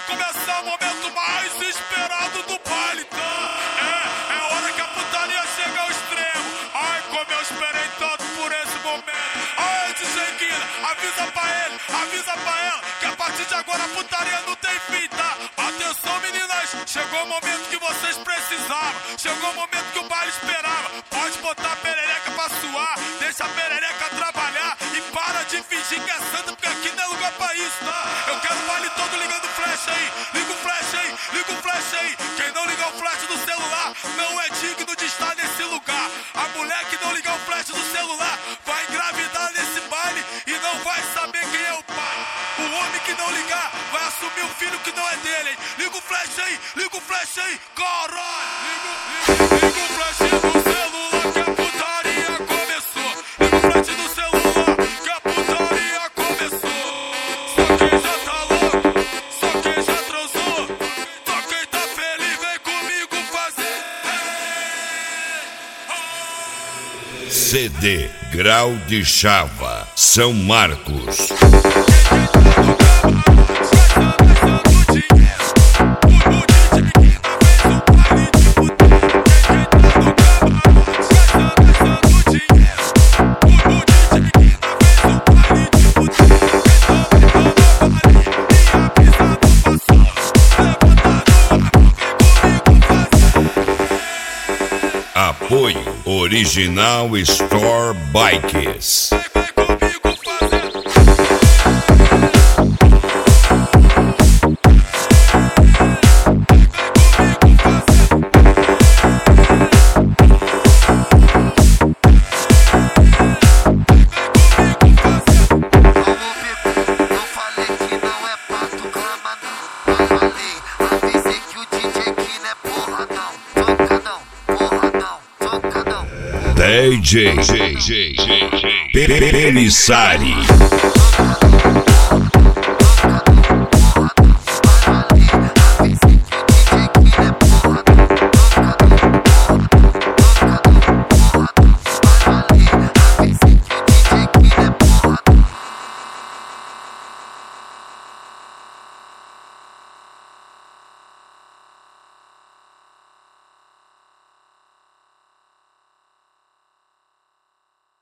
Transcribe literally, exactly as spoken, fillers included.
começar o momento mais esperado do baile, tá? É, é hora que a putaria chega ao extremo. Ai, como eu esperei tanto por esse momento. Ai, D J Guina, avisa pra ele, avisa pra ela que a partir de agora a putaria não tem fim, tá? Atenção, meninas, chegou o momento que vocês precisavam. Chegou o momento que o baile esperava. Pode botar a perereca pra suar, deixa a perereca trabalhar e para de fingir que é santa, porque aqui não é lugar pra isso, tá? Eu quero o baile todo ligando flash aí, liga o flash aí, liga o flash aí. Quem não ligar o flash do celular não é digno de estar nesse lugar. A mulher que não ligar o flash do celular vai engravidar nesse baile e não vai saber quem é o pai. O homem que não ligar vai assumir o filho que não é dele, hein? Liga o flash aí, liga o flash aí, caralho! Liga, liga, liga o flash do celular que a putaria começou. Liga o flash do celular que a putaria começou. Só quem já tá louco, só quem já transou, só quem tá feliz vem comigo fazer. C D Grau de Chava, São Marcos. Apoio Original Store Bikes. D J Pelissari.